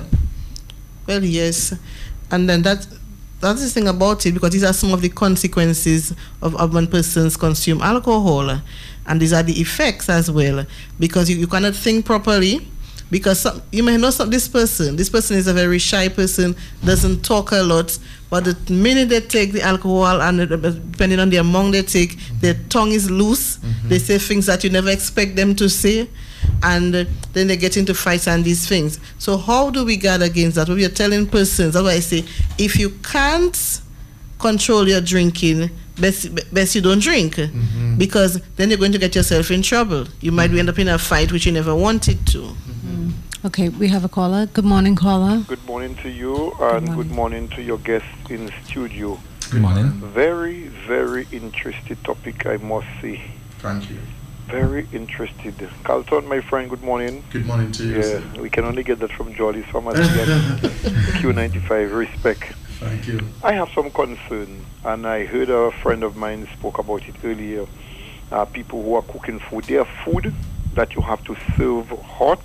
Well, yes. And then that, that's the thing about it, because these are some of the consequences of, of when persons consume alcohol. And these are the effects as well, because you, you cannot think properly. Because some, you may know some, this person, this person is a very shy person, doesn't talk a lot, but the minute they take the alcohol, and uh, depending on the amount they take, mm-hmm. their tongue is loose, mm-hmm. they say things that you never expect them to say, and uh, then they get into fights and these things. So how do we guard against that? We are telling persons, that's why I say, if you can't control your drinking, best, best you don't drink, mm-hmm. because then you're going to get yourself in trouble. You might mm-hmm. end up in a fight which you never wanted to. Mm-hmm. Okay, we have a caller. Good morning, caller. Good morning to you, and good morning, good morning to your guests in studio. Good morning. Very, very interesting topic, I must say. Thank you. Very interested. Carlton, my friend, good morning. Good morning to you. Yeah, sir. We can only get that from Jolly's Pharmacy and Q ninety-five. Respect. Thank you. I have some concern, and I heard a friend of mine spoke about it earlier. Uh, people who are cooking food. There are food that you have to serve hot,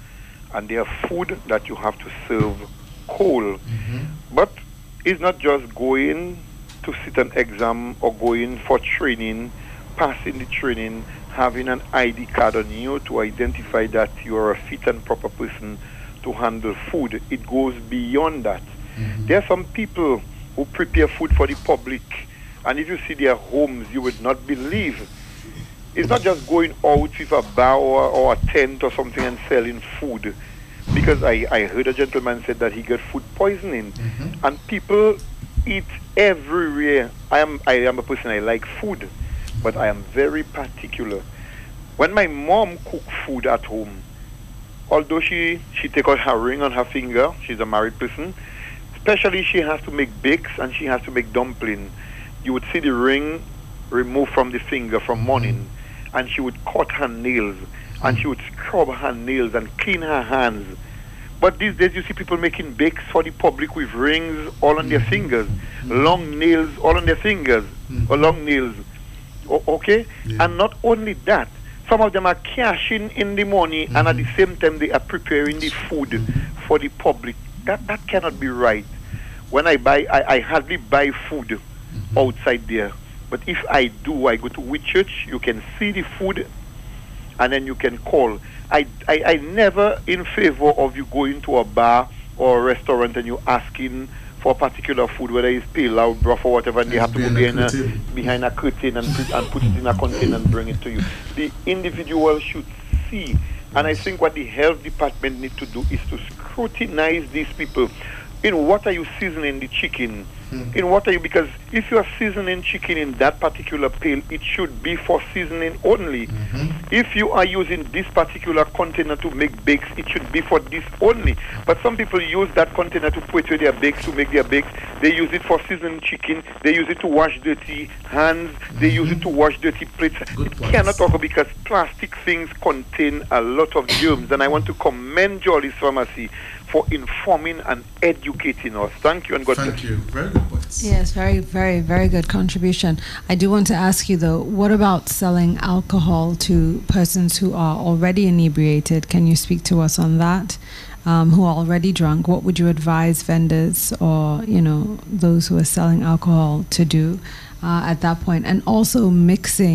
and there are food that you have to serve cold. Mm-hmm. But it's not just going to sit an exam or going for training, passing the training, having an I D card on you to identify that you are a fit and proper person to handle food. It goes beyond that. Mm-hmm. There are some people who prepare food for the public, and if you see their homes, you would not believe. It's not just going out with a bar or, or a tent or something and selling food. Because I, I heard a gentleman said that he got food poisoning. Mm-hmm. And people eat everywhere. I am I am a person, I like food, but I am very particular. When my mom cook food at home, although she, she take out her ring on her finger, she's a married person, especially she has to make bakes and she has to make dumpling. You would see the ring removed from the finger from morning, and she would cut her nails, and she would scrub her nails and clean her hands. But these days you see people making bakes for the public with rings all on their fingers, long nails all on their fingers, or long nails. O- okay? Yeah. And not only that, some of them are cashing in the money, mm-hmm. and at the same time they are preparing the food mm-hmm. for the public. That that cannot be right. When I buy, I, I hardly buy food mm-hmm. outside there. But if I do, I go to Whitchurch, you can see the food, and then you can call. I, I, I never in favor of you going to a bar or a restaurant and you asking for a particular food, whether it's pale or broth or whatever, and they have to go behind a, behind a curtain and put, and put it in a container and bring it to you. The individual should see, and I think what the health department need to do is to scrutinize these people. In what are you seasoning the chicken? Mm. In what are you, because if you are seasoning chicken in that particular pail, it should be for seasoning only. Mm-hmm. If you are using this particular container to make bakes, it should be for this only. But some people use that container to put with their bakes, to make their bakes. They use it for seasoning chicken. They use it to wash dirty hands. Mm-hmm. They use it to wash dirty plates. Good it points. Cannot talk because plastic things contain a lot of germs. And I want to commend Jolly's Pharmacy for informing and educating us. Thank you and God bless. Thank you. Very good points. Yes, very, very, very good contribution. I do want to ask you though, what about selling alcohol to persons who are already inebriated? Can you speak to us on that? Um, who are already drunk? What would you advise vendors or, you know, those who are selling alcohol to do uh, at that point? And also mixing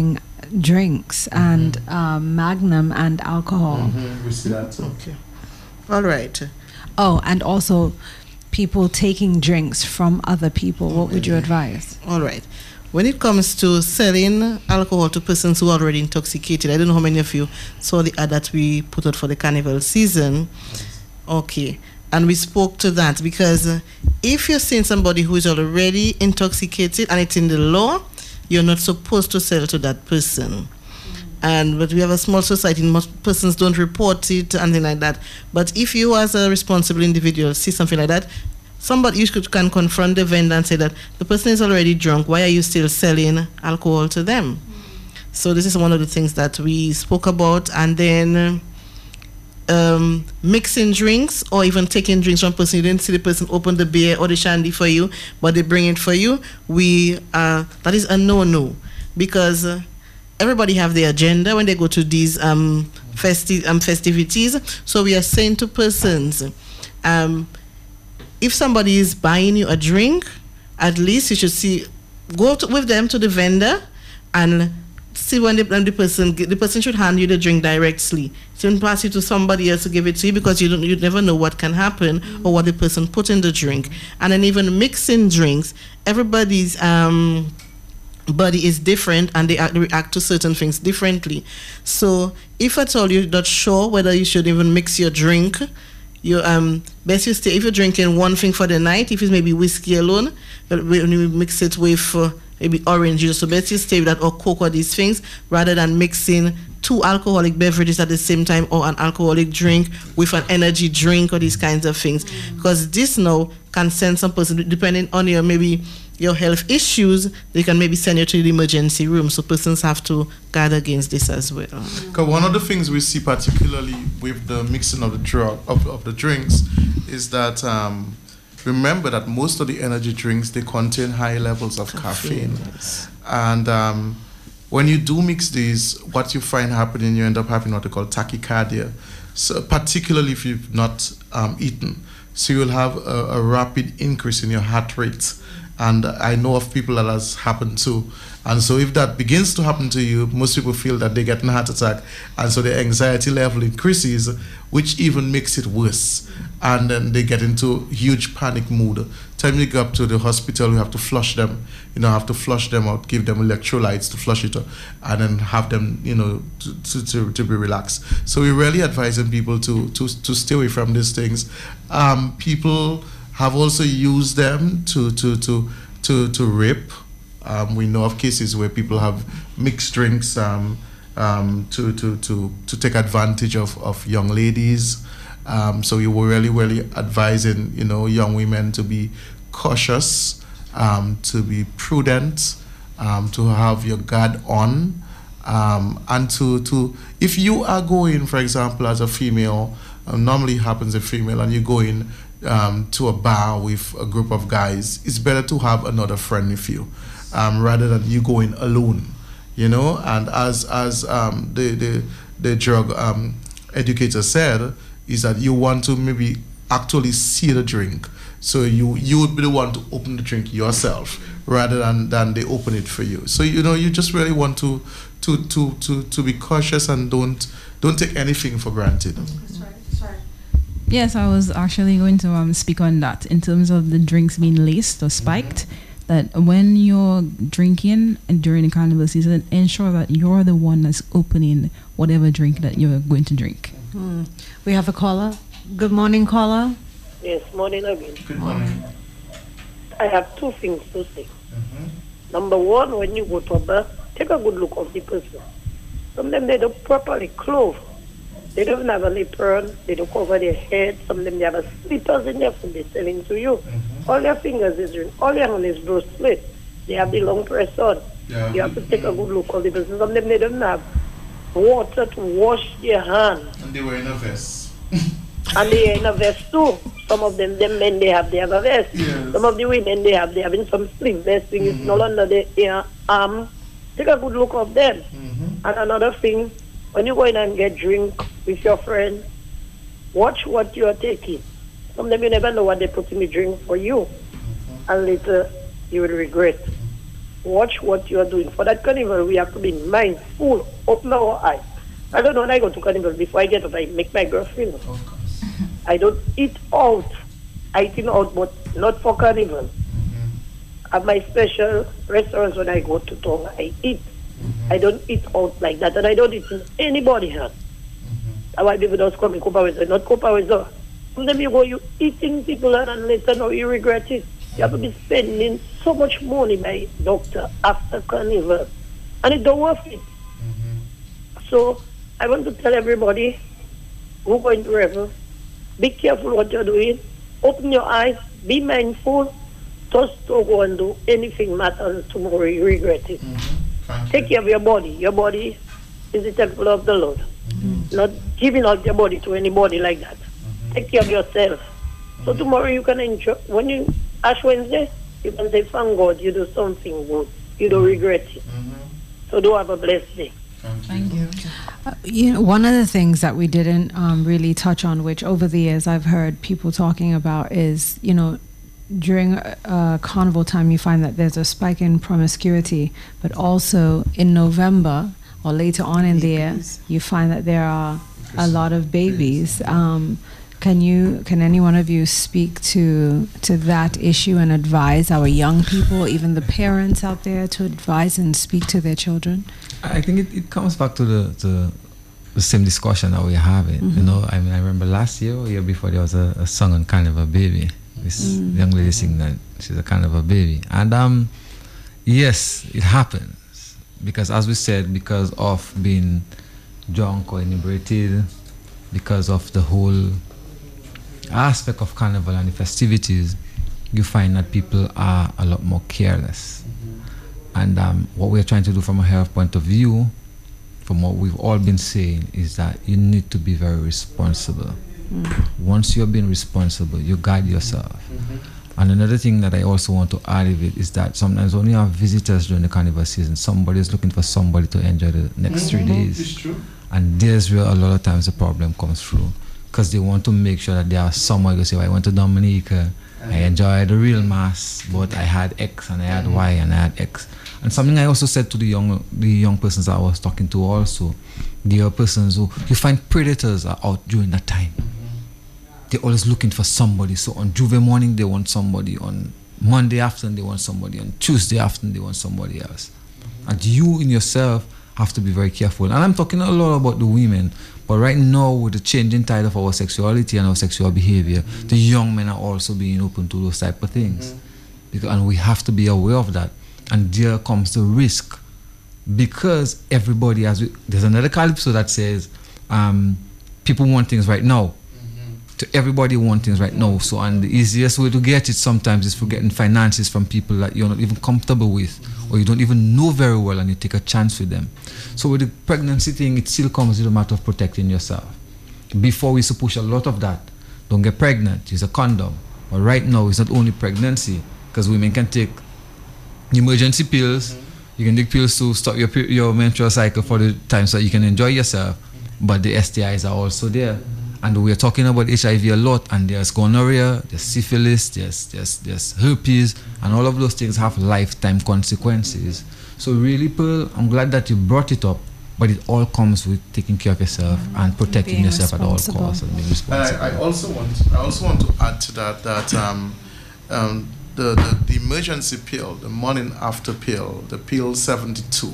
drinks and um, Magnum and alcohol. Mm-hmm. We see that. Okay. All right. Oh, and also people taking drinks from other people. What would you advise? All right. When it comes to selling alcohol to persons who are already intoxicated, I don't know how many of you saw the ad that we put out for the carnival season. Okay. And we spoke to that because uh, if you're seeing somebody who is already intoxicated and it's in the law, you're not supposed to sell to that person. Mm-hmm. And but we have a small society, most persons don't report it, anything like that. But if you as a responsible individual see something like that, somebody you could, can confront the vendor and say that the person is already drunk, why are you still selling alcohol to them? Mm-hmm. So this is one of the things that we spoke about. And then um, mixing drinks or even taking drinks from person. You didn't see the person open the beer or the shandy for you, but they bring it for you. We uh, that is a no-no because uh, everybody have their agenda when they go to these um, festi- um, festivities. So we are saying to persons, um, if somebody is buying you a drink, at least you should see, go to, with them to the vendor and see when the, when the person the person should hand you the drink directly. Shouldn't pass it to somebody else to give it to you because you don't you never know what can happen mm-hmm. or what the person put in the drink. And then even mixing drinks, everybody's um, body is different and they act, react to certain things differently. So if at all you're not sure whether you should even mix your drink, you um best you stay if you're drinking one thing for the night. If it's maybe whiskey alone, but when you mix it with uh, maybe orange juice, so best you stay with that or Coke or these things rather than mixing two alcoholic beverages at the same time or an alcoholic drink with an energy drink or these kinds of things. Mm-hmm. Because this now can send some person, depending on your maybe your health issues, they can maybe send you to the emergency room. So persons have to guard against this as well. Because one of the things we see particularly with the mixing of the drug of, of the drinks is that um, remember that most of the energy drinks, they contain high levels of caffeine. caffeine. Yes. And um, when you do mix these, what you find happening, you end up having what they call tachycardia. So particularly if you've not um, eaten. So you'll have a, a rapid increase in your heart rate. And I know of people that has happened too. And so if that begins to happen to you, most people feel that they get a heart attack. And so the anxiety level increases, which even makes it worse. And then they get into huge panic mood. Time you go up to the hospital, you have to flush them. You know, have to flush them out, give them electrolytes to flush it out, and then have them, you know, to, to, to, to be relaxed. So we're really advising people to, to, to stay away from these things. Um, people have also used them to to to to, to rape. Um, we know of cases where people have mixed drinks um, um, to, to to to take advantage of, of young ladies. Um, so we were really really advising you know young women to be cautious, um, to be prudent, um, to have your guard on, um, and to to if you are going, for example, as a female, um, normally happens a female, and you go in. Um, to a bar with a group of guys, it's better to have another friend with you, um, rather than you going alone, you know. And as as um, the the the drug um, educator said, is that you want to maybe actually see the drink, so you you would be the one to open the drink yourself rather than than they open it for you. So you know you just really want to to to to to be cautious and don't don't take anything for granted. That's right. That's right. Yes, I was actually going to um, speak on that in terms of the drinks being laced or spiked. Mm-hmm. That when you're drinking and during the carnival season, ensure that you're the one that's opening whatever drink that you're going to drink. Mm. We have a caller. Good morning, caller. Yes, morning again. Good morning. I have two things to say. Mm-hmm. Number one, when you go to a bar, take a good look of the person. Some of them, they don't properly clothe. They don't have a apron, they don't cover their head. Some of them, they have a slippers in their foot, they're selling to you. Mm-hmm. All their fingers is ring, all their hand is bracelet. They have the long press on. Yeah. You have to take a good look of the person. Some of them, they don't have water to wash their hands. And they were in a vest. And they are in a vest too. Some of them, them men, they have, they have a vest. Yes. Some of the women, they have, they having some sleeve vest thing. Mm-hmm. It's no longer the uh, arm. Take a good look of them. Mm-hmm. And another thing, when you go in and get drink with your friend, watch what you are taking. Some of them you never know what they put in the drink for you. Mm-hmm. And later you will regret. watch what you are doing. For that carnival, we have to be mindful, open our eyes. I don't know when I go to carnival, before I get up, I make my girlfriend. Of course. I don't eat out. I eat out, but not for carnival. Mm-hmm. At my special restaurants when I go to town, I eat. Mm-hmm. I don't eat out like that, and I don't eat in anybody's hand. Mm-hmm. That's why people don't come in Copa West, not Copa West. And then you go, you eating people, and later now you regret it. You have to be spending so much money by doctor after carnival, and it don't worth it. Mm-hmm. So I want to tell everybody who going to revel, be careful what you're doing. Open your eyes. Be mindful. Just don't go and do anything matters tomorrow. You regret it. Mm-hmm. Take care of your body. Your body is the temple of the Lord. Mm-hmm. Not giving out your body to anybody like that. Mm-hmm. Take care of yourself. Mm-hmm. So tomorrow you can enjoy. When you Ash Wednesday, you can say, thank God you do something good. You don't regret it. Mm-hmm. So do have a blessed day. Thank you. Uh, you know, one of the things that we didn't um, really touch on, which over the years I've heard people talking about, is, you know, during uh, carnival time, you find that there's a spike in promiscuity, but also in November or later on in the year, you find that there are a lot of babies. Um, can you, can any one of you speak to to that issue and advise our young people, even the parents out there, to advise and speak to their children? I think it, it comes back to the, the the same discussion that we're having. Mm-hmm. You know, I mean, I remember last year or year before there was a, a song on Kind of a Baby. This mm. young lady singing that she's a kind of a baby. And um, yes, it happens. Because as we said, because of being drunk or inebriated, because of the whole aspect of carnival and the festivities, you find that people are a lot more careless. Mm-hmm. And um, what we're trying to do from a health point of view, from what we've all been saying, is that you need to be very responsible. Mm-hmm. Once you're being responsible, you guide yourself. Mm-hmm. And another thing that I also want to add of it is that sometimes when you have visitors during the carnival season, somebody is looking for somebody to enjoy the next mm-hmm. three days. It's true. And there's where a lot of times the problem comes through. Because they want to make sure that there are somewhere you say, well, I went to Dominica, mm-hmm. I enjoyed the real mass, but I had X and I had mm-hmm. Y and I had X. And something I also said to the young the young persons I was talking to also, there are persons who, you find predators are out during that time. Mm-hmm. They're always looking for somebody. So on Juve morning, they want somebody. On Monday afternoon, they want somebody. On Tuesday afternoon, they want somebody else. Mm-hmm. And you in yourself have to be very careful. And I'm talking a lot about the women, but right now with the changing tide of our sexuality and our sexual behavior, mm-hmm. the young men are also being open to those type of things. Mm-hmm. Because, and we have to be aware of that. And there comes the risk, because everybody has, there's another calypso that says um, people want things right now. To everybody want things right now. So, and the easiest way to get it sometimes is for getting finances from people that you're not even comfortable with, or you don't even know very well, and you take a chance with them. So with the pregnancy thing, it still comes with a matter of protecting yourself. Before we used to push a lot of that. Don't get pregnant, use a condom. But right now, it's not only pregnancy, because women can take emergency pills, you can take pills to stop your your menstrual cycle for the time so that you can enjoy yourself, but the S T Is are also there. And we're talking about H I V a lot, and there's gonorrhea, there's syphilis, there's, there's, there's herpes, and all of those things have lifetime consequences. So really, Pearl, I'm glad that you brought it up, but it all comes with taking care of yourself mm-hmm. and protecting being yourself at all costs and being responsible. I, I also want, I also want to add to that that um, um, the, the the emergency pill, the morning after pill, the pill seventy-two.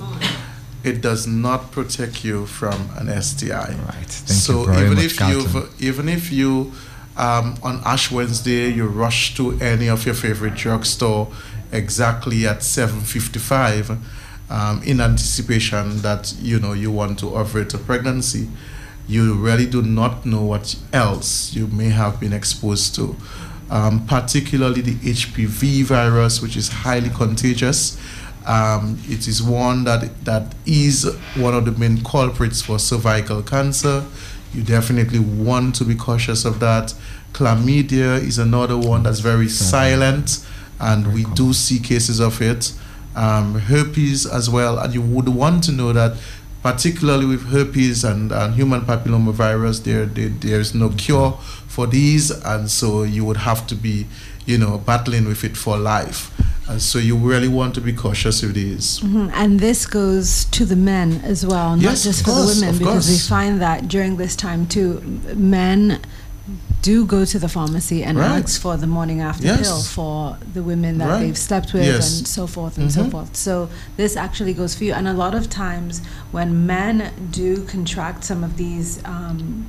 It does not protect you from an S T I. Right. Thank so you very even much, if Carlton. you even if you um, on Ash Wednesday you rush to any of your favorite drugstore exactly at seven fifty-five um, in anticipation that you know you want to avert a pregnancy, you really do not know what else you may have been exposed to, um, particularly the H P V virus, which is highly contagious. Um, it is one that that is one of the main culprits for cervical cancer. You definitely want to be cautious of that. Chlamydia is another one that's very silent, and we do see cases of it. Um, herpes as well, and you would want to know that, particularly with herpes and, and human papillomavirus, there, there there's no cure for these, and so you would have to be, you know, battling with it for life. And so you really want to be cautious with these. Mm-hmm. And this goes to the men as well, not yes, just for course, the women, because course. we find that during this time too, men do go to the pharmacy and right. ask for the morning after yes. pill for the women that right. they've slept with yes. and so forth and mm-hmm. so forth. So this actually goes for you. And a lot of times when men do contract some of these um,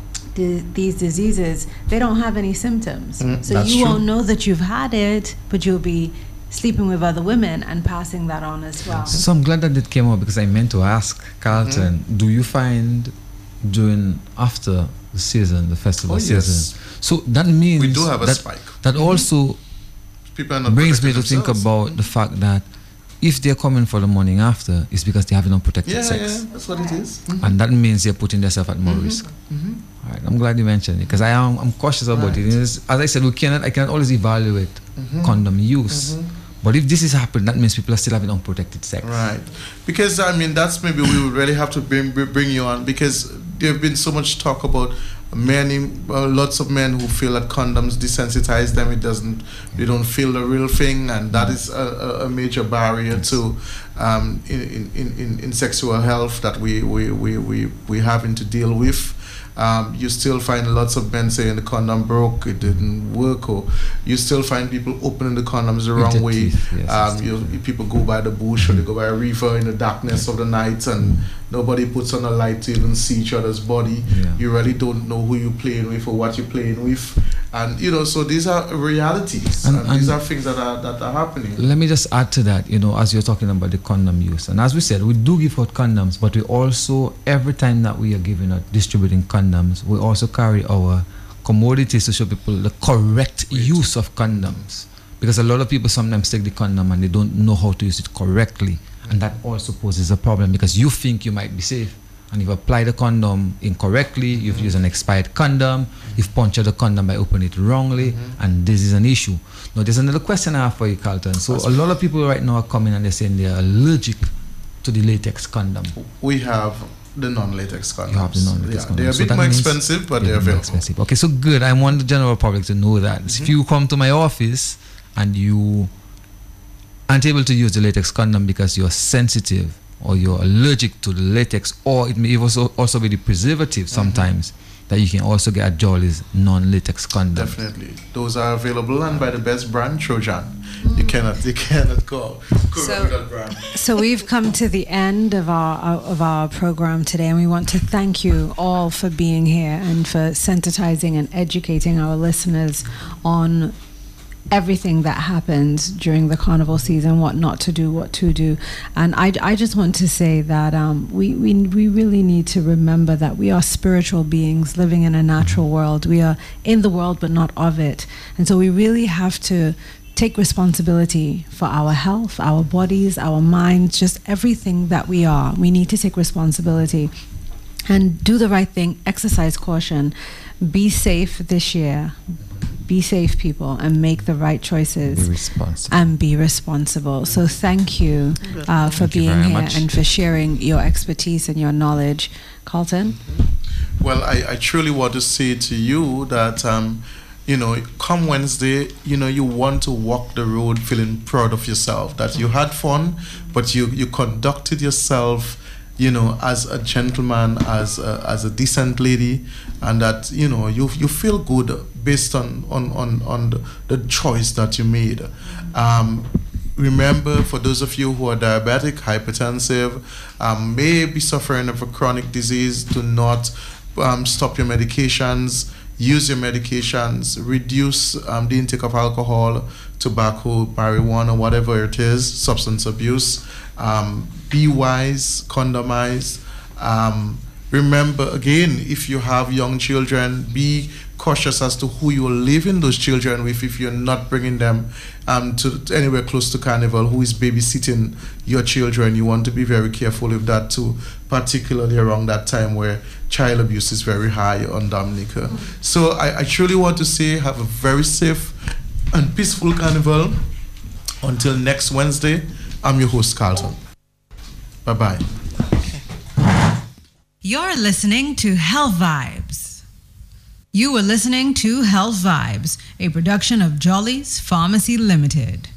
di- these diseases, they don't have any symptoms. Mm, so that's you true. won't know that you've had it, but you'll be sleeping with other women and passing that on as well. So I'm glad that it came up, because I meant to ask Carlton, mm-hmm. do you find during after the season, the festival oh, season, yes. so that means we do have a that, spike. That mm-hmm. also People are not brings me to themselves. think about mm-hmm. the fact that if they're coming for the morning after, it's because they have unprotected yeah, sex. Yeah, that's what it is. Mm-hmm. And that means they're putting themselves at more mm-hmm. risk. Mm-hmm. All right, I'm glad you mentioned it, because I am I'm cautious about right. it. It's, as I said, we cannot I cannot always evaluate mm-hmm. condom use. Mm-hmm. But if this is happening, that means people are still having unprotected sex. Right. Because, I mean, that's maybe we would really have to bring, bring you on, because there have been so much talk about many, uh, lots of men who feel that condoms desensitize them. It doesn't, they don't feel the real thing, and that is a, a major barrier yes. to um, in, in, in, in sexual health that we, we, we, we, we having to deal with. Um, you still find lots of men saying the condom broke, it didn't work, or you still find people opening the condoms the wrong way. Teeth, yes, um, you, people go by the bush or they go by a river in the darkness of the night, and nobody puts on a light to even see each other's body. Yeah. You really don't know who you're playing with or what you're playing with. And, you know, so these are realities, and, and, and these are things that are that are happening. Let me just add to that, you know, as you're talking about the condom use. And as we said, we do give out condoms, but we also, every time that we are giving out, distributing condoms, we also carry our commodities to show people the correct Wait. use of condoms. Because a lot of people sometimes take the condom and they don't know how to use it correctly. And that also poses a problem, because you think you might be safe, and you've applied the condom incorrectly, you've mm-hmm. used an expired condom, you've punctured the condom by opening it wrongly, mm-hmm. and this is an issue. Now, there's another question I have for you, Carlton. So That's a lot of people right now are coming and they're saying they're allergic to the latex condom. We have the non-latex condoms. You have the non-latex yeah, condoms. They're a so bit more expensive, but they're, they're available. Expensive. Okay, so good. I want the general public to know that. Mm-hmm. If you come to my office and you aren't able to use the latex condom because you're sensitive, or you're allergic to the latex, or it may also also be the preservative sometimes, mm-hmm. that you can also get at Jolly's non-latex condom. Definitely, those are available, and by the best brand, Trojan. Mm-hmm. You cannot, you cannot go. So, brand. So we've come to the end of our of our program today, and we want to thank you all for being here and for sensitizing and educating our listeners on everything that happens during the carnival season, what not to do, what to do. And I, I just want to say that um, we, we, we really need to remember that we are spiritual beings living in a natural world. We are in the world, but not of it. And so we really have to take responsibility for our health, our bodies, our minds, just everything that we are. We need to take responsibility and do the right thing, exercise caution, be safe this year. Be safe, people, and make the right choices. Be responsible. And be responsible. So thank you uh, for thank being you here much. and for sharing your expertise and your knowledge. Carlton? Well, I, I truly want to say to you that, um, you know, come Wednesday, you know, you want to walk the road feeling proud of yourself, that you had fun, but you, you conducted yourself, you know, as a gentleman, as a, as a decent lady, and that, you know, you you feel good based on on on, on the, the choice that you made. Um, remember, for those of you who are diabetic, hypertensive, um, may be suffering of a chronic disease, do not um, stop your medications. Use your medications, reduce um, the intake of alcohol, tobacco, marijuana, whatever it is, substance abuse. Um, be wise, condomize. Um, remember, again, if you have young children, be cautious as to who you're leaving those children with if you're not bringing them um, to anywhere close to Carnival, who is babysitting your children. You want to be very careful with that too, particularly around that time where child abuse is very high on Dominica. Mm-hmm. So I, I truly want to say have a very safe and peaceful Carnival. Until next Wednesday, I'm your host, Carlton. Bye-bye. You're listening to Health Vibes. You were listening to Health Vibes, a production of Jolly's Pharmacy Limited.